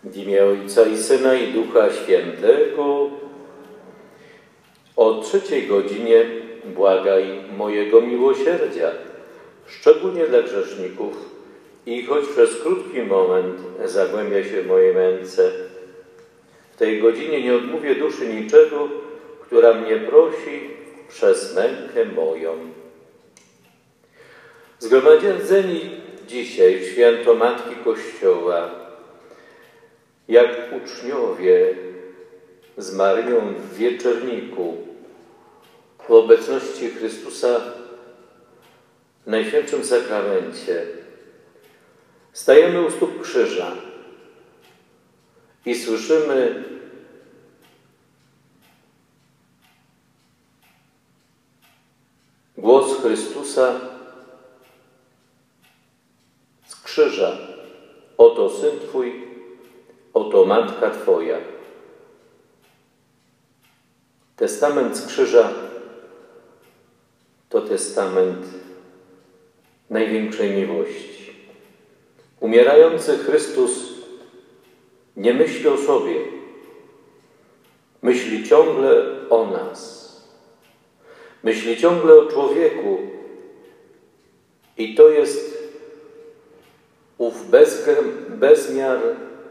W imię Ojca i Syna i Ducha Świętego. O 3 godzinie błagaj mojego miłosierdzia, szczególnie dla grzeszników, i choć przez krótki moment zagłębia się w mojej męce, w tej godzinie nie odmówię duszy niczego, która mnie prosi przez mękę moją. Zgromadzeni dzisiaj w święto Matki Kościoła, jak uczniowie z Maryją w wieczorniku, w obecności Chrystusa w Najświętszym Sakramencie, stajemy u stóp krzyża i słyszymy głos Chrystusa z krzyża: oto Syn Twój, oto Matka Twoja. Testament z krzyża to testament największej miłości. Umierający Chrystus nie myśli o sobie, myśli ciągle o nas. Myśli ciągle o człowieku i to jest ów bezmiar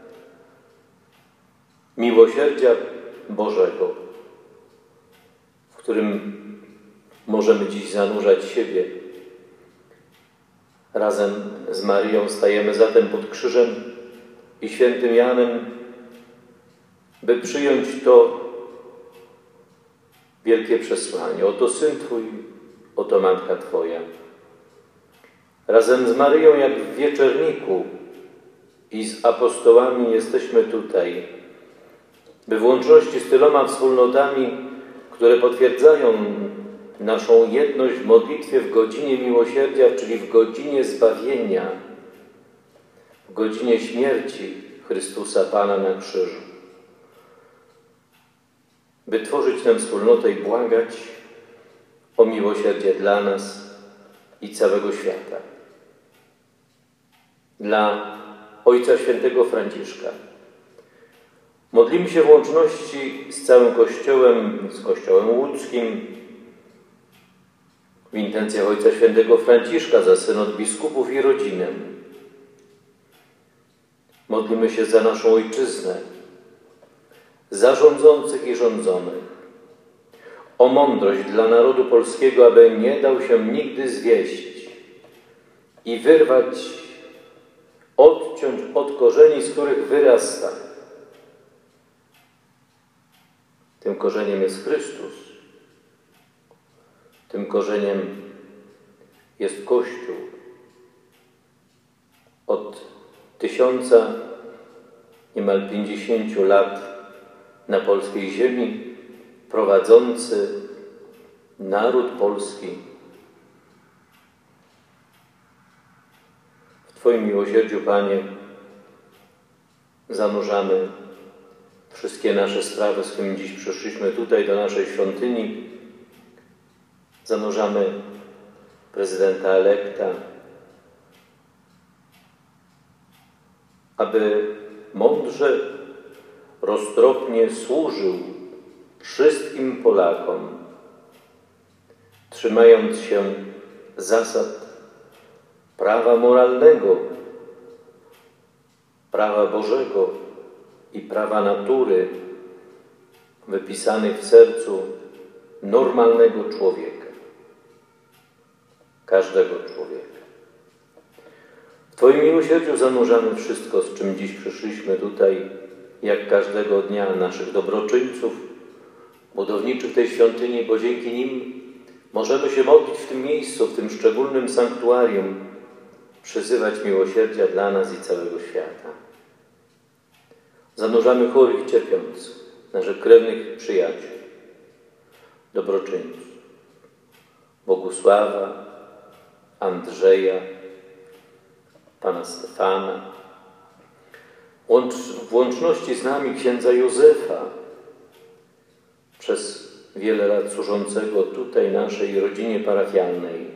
miłosierdzia Bożego, w którym możemy dziś zanurzać siebie. Razem z Maryją stajemy zatem pod krzyżem i świętym Janem, by przyjąć to wielkie przesłanie. Oto Syn Twój, oto Matka Twoja. Razem z Maryją, jak w wieczorniku i z apostołami, jesteśmy tutaj, by w łączności z tyloma wspólnotami, które potwierdzają naszą jedność w modlitwie w godzinie miłosierdzia, czyli w godzinie zbawienia, w godzinie śmierci Chrystusa Pana na krzyżu, by tworzyć tę wspólnotę i błagać o miłosierdzie dla nas i całego świata. Dla Ojca Świętego Franciszka modlimy się w łączności z całym Kościołem, z Kościołem łódzkim, w intencjach Ojca Świętego Franciszka za synod biskupów i rodzinę. Modlimy się za naszą Ojczyznę, za rządzących i rządzonych, o mądrość dla narodu polskiego, aby nie dał się nigdy zwieść i wyrwać, odciąć od korzeni, z których wyrasta. Tym korzeniem jest Chrystus. Tym korzeniem jest Kościół. Od 1000, niemal 50 lat na polskiej ziemi prowadzący naród polski. W Twoim miłosierdziu, Panie, zanurzamy wszystkie nasze sprawy, z którymi dziś przyszliśmy tutaj do naszej świątyni. Zanurzamy prezydenta elekta, aby mądrze, roztropnie służył wszystkim Polakom, trzymając się zasad prawa moralnego, prawa Bożego i prawa natury wypisanych w sercu normalnego człowieka, każdego człowieka. W Twoim miłosierdziu zanurzamy wszystko, z czym dziś przyszliśmy tutaj, jak każdego dnia, naszych dobroczyńców, budowniczych tej świątyni, bo dzięki nim możemy się modlić w tym miejscu, w tym szczególnym sanktuarium, przyzywać miłosierdzia dla nas i całego świata. Zanurzamy chorych i cierpiących, naszych krewnych przyjaciół, dobroczyńców, Bogusława, Andrzeja, pana Stefana, w łączności z nami księdza Józefa, przez wiele lat służącego tutaj naszej rodzinie parafialnej.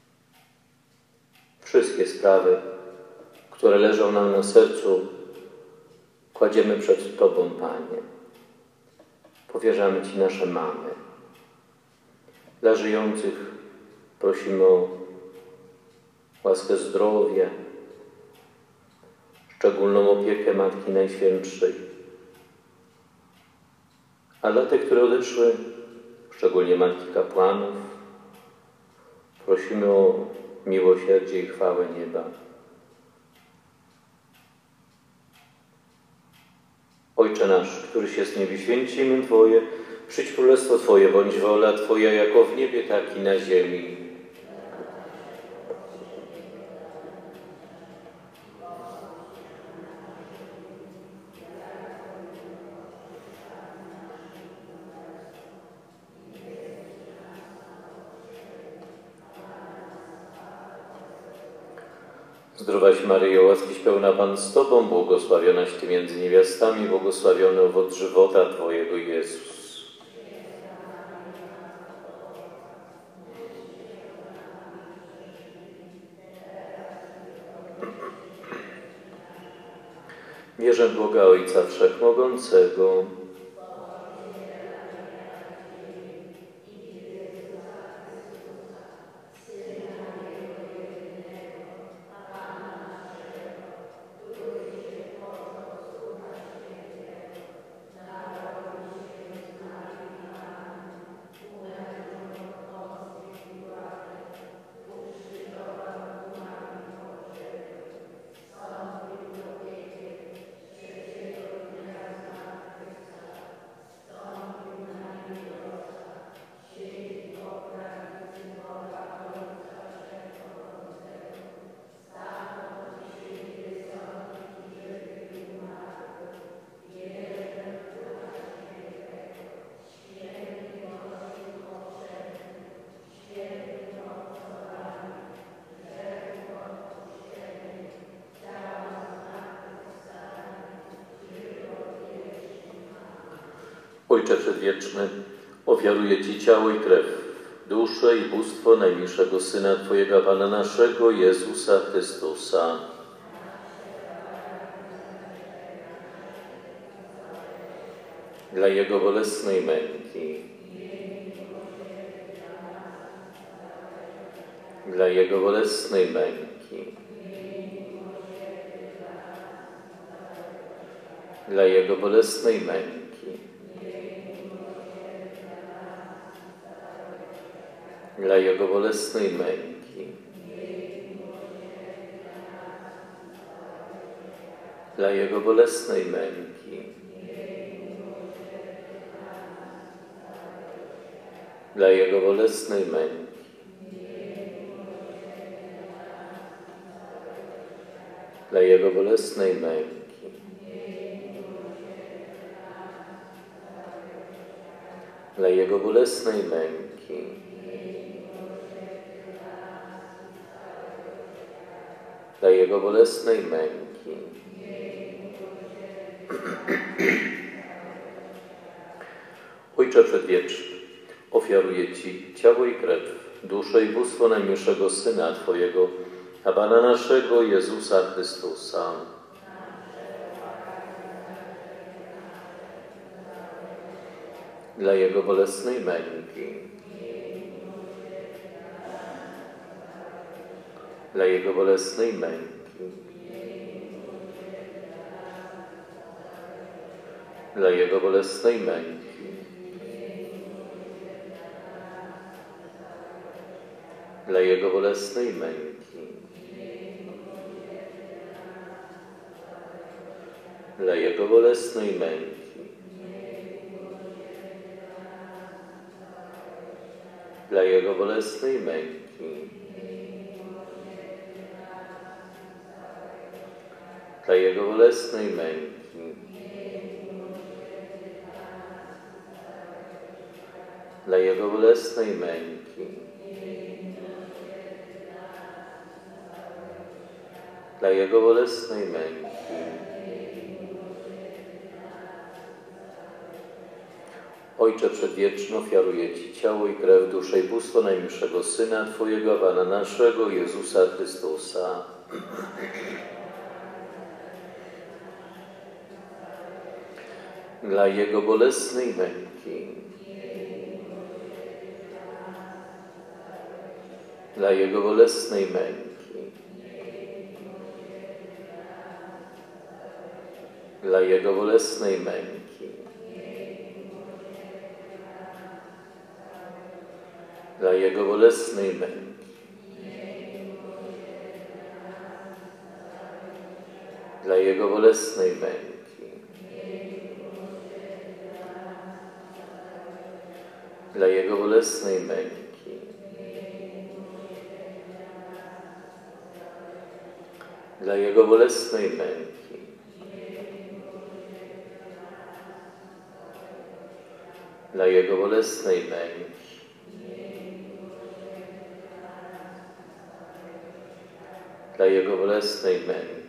Wszystkie sprawy, które leżą nam na sercu, kładziemy przed Tobą, Panie. Powierzamy Ci nasze mamy. Dla żyjących prosimy o łaskę zdrowia, szczególną opiekę Matki Najświętszej. A dla tych, które odeszły, szczególnie Matki Kapłanów, prosimy o miłosierdzie i chwałę nieba. Ojcze nasz, któryś jest w niebie, święć się imię Twoje, przyjdź królestwo Twoje, bądź wola Twoja, jako w niebie, tak i na ziemi. Zdrowaś Maryjo, łaskiś pełna Pan z Tobą, błogosławionaś Ty między niewiastami, błogosławiony owoc żywota Twojego, Jezus. Wierzę w Boga Ojca Wszechmogącego, Ojcze Przedwieczny, ofiaruję Ci ciało i krew, duszę i bóstwo najmilszego Syna Twojego, Pana naszego, Jezusa Chrystusa. Dla Jego bolesnej męki, dla Jego bolesnej męki, dla Jego bolesnej męki, dla Jego bolesnej męki, dla Jego bolesnej męki, dla Jego bolesnej męki, dla Jego bolesnej męki, dla Jego bolesnej męki, dla Jego bolesnej męki. Ojcze Przedwieczny, ofiaruję Ci ciało i krew, duszę i bóstwo najmilszego Syna Twojego, a Pana naszego, Jezusa Chrystusa. Dla Jego bolesnej męki, dla Jego bolesnej męki, dla Jego bolesnej męki, dla Jego bolesnej męki, dla Jego bolesnej męki, dla Jego bolesnej męki, dla Jego bolesnej męki, dla Jego bolesnej męki, dla Jego bolesnej męki. Ojcze Przedwieczny, ofiaruję Ci ciało i krew, duszę i bóstwo najmilszego Syna Twojego, Pana naszego, Jezusa Chrystusa. dla Jego bolesnej męki, dla Jego bolesnej męki, dla Jego bolesnej męki, dla Jego bolesnej męki, dla Jego bolesnej męki, dla Jego bolesnej męki, dla Jego bolesnej męki, dla Jego bolesnej męki, dla Jego bolesnej męki.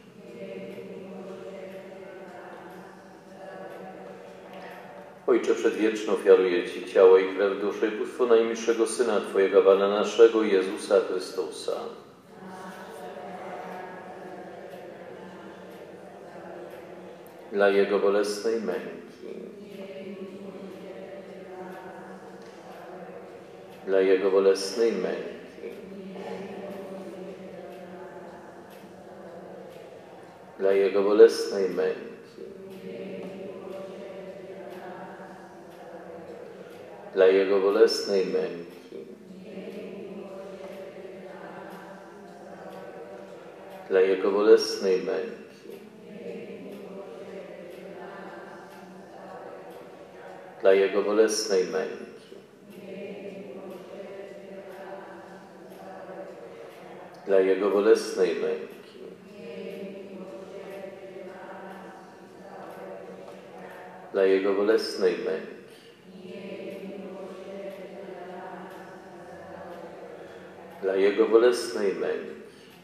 Ojcze Przedwieczny, ofiaruję Ci ciało i krew, duszę i bóstwo najmilszego Syna Twojego, Pana naszego, Jezusa Chrystusa. Dla Jego bolesnej męki, dla Jego bolesnej męki, dla Jego bolesnej męki, dla Jego bolesnej męki, dla Jego bolesnej męki, dla Jego bolesnej męki, dla Jego bolesnej męki, dla Jego bolesnej męki, dla Jego bolesnej męki.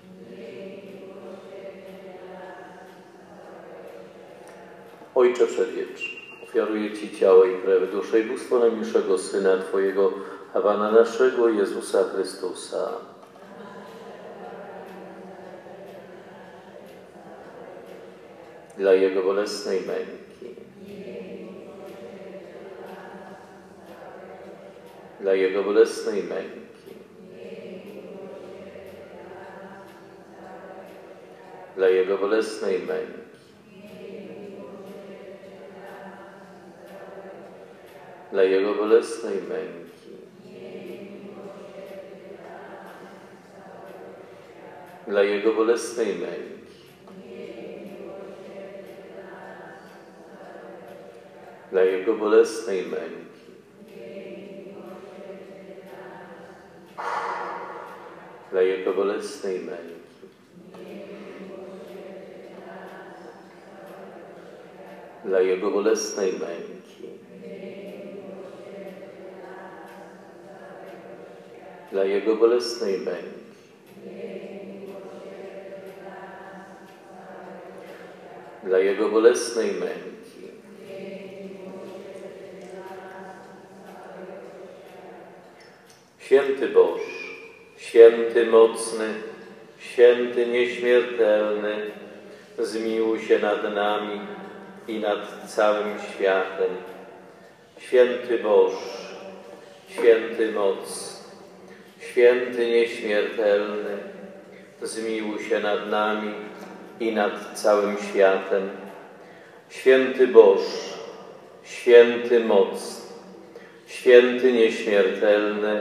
Ojcze Przedwieczny, ofiaruję Ci ciało i krew, duszę i bóstwo najmilszego Syna Twojego, a Pana naszego, Jezusa Chrystusa. Dla Jego bolesnej męki, dla Jego bolesnej męki, dla Jego bolesnej męki, dla Jego bolesnej męki, dla Jego bolesnej męki, dla Jego bolesnej męki, dla Jego bolesnej męki, dla Jego bolesnej męki, dla Jego bolesnej męki, dla Jego bolesnej męki, Święty Boże, święty mocny, święty nieśmiertelny, zmiłuj się nad nami i nad całym światem. Święty Boże, święty moc, święty nieśmiertelny, zmiłuj się nad nami i nad całym światem. Święty Boże, święty moc, święty nieśmiertelny,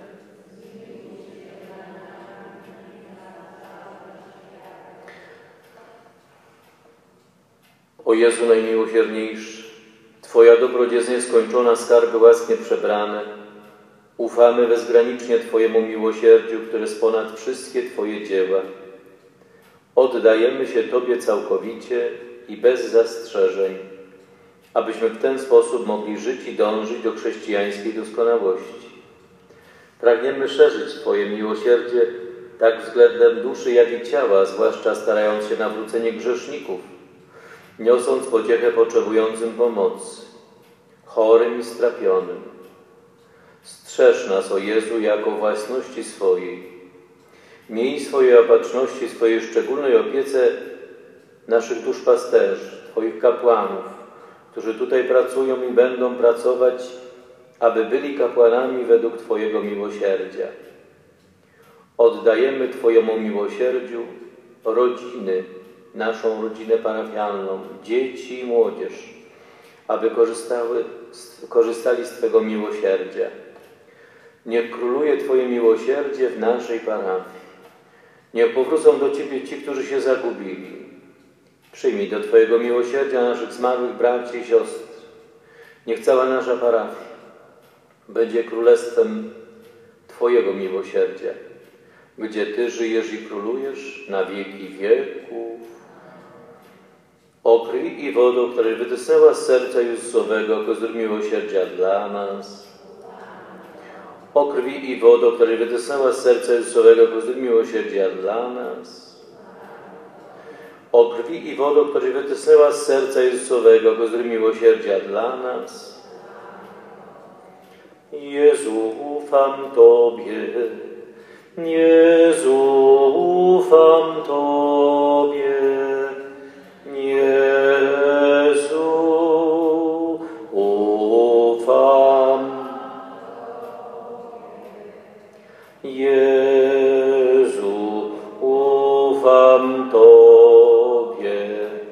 o Jezu najmiłosierniejszy, Twoja dobroć nieskończona, skarby łask nieprzebrane. Ufamy bezgranicznie Twojemu miłosierdziu, które jest ponad wszystkie Twoje dzieła. Oddajemy się Tobie całkowicie i bez zastrzeżeń, abyśmy w ten sposób mogli żyć i dążyć do chrześcijańskiej doskonałości. Pragniemy szerzyć Twoje miłosierdzie tak względem duszy, jak i ciała, zwłaszcza starając się na nawrócenie grzeszników, niosąc pociechę potrzebującym pomocy, chorym i strapionym. Strzeż nas, o Jezu, jako własności swojej. Miej swojej opatrzności, swojej szczególnej opiece naszych duszpasterzy, Twoich kapłanów, którzy tutaj pracują i będą pracować, aby byli kapłanami według Twojego miłosierdzia. Oddajemy Twojemu miłosierdziu rodziny, naszą rodzinę parafialną, dzieci i młodzież, aby korzystali z Twego miłosierdzia. Niech króluje Twoje miłosierdzie w naszej parafii. Niech powrócą do Ciebie ci, którzy się zagubili. Przyjmij do Twojego miłosierdzia naszych zmarłych braci i siostr. Niech cała nasza parafia będzie królestwem Twojego miłosierdzia, gdzie Ty żyjesz i królujesz na wieki wieków. O krwi i wodą, której wytysnęła z serca Jezusowego kozór miłosierdzia dla nas. O krwi i wodą, której wytysnęła z serca Jezusowego kozór miłosierdzia dla nas. O krwi i wodą, której wytysnęła z serca Jezusowego kozór miłosierdzia dla nas. Jezu, ufam Tobie. Jezu, ufam Tobie. Jezu, ufam. Jezu, ufam Tobie.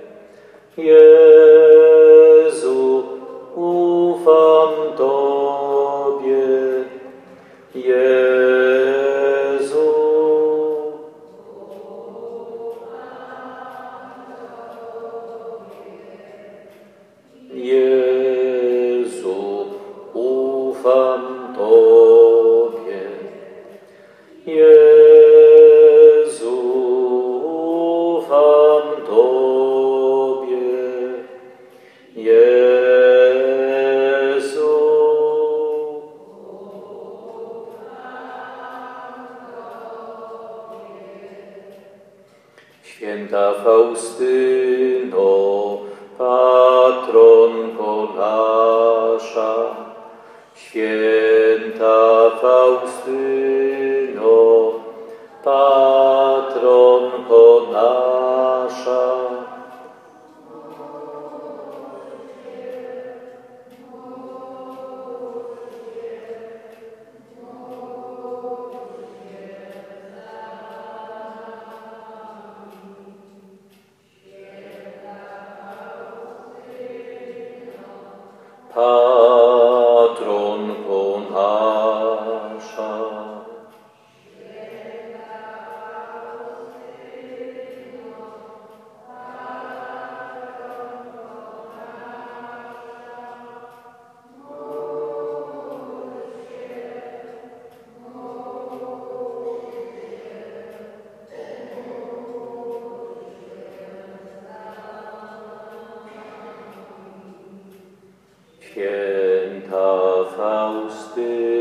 Jezu, ufam Tobie. Jezu. Jezu, ufam Tobie. Jezu, ufam Tobie. Jezu. Święta Faustyno, patronko nasza. Święta Faustyno, patronko nasza. Patronko nasza. Święta Faustyno,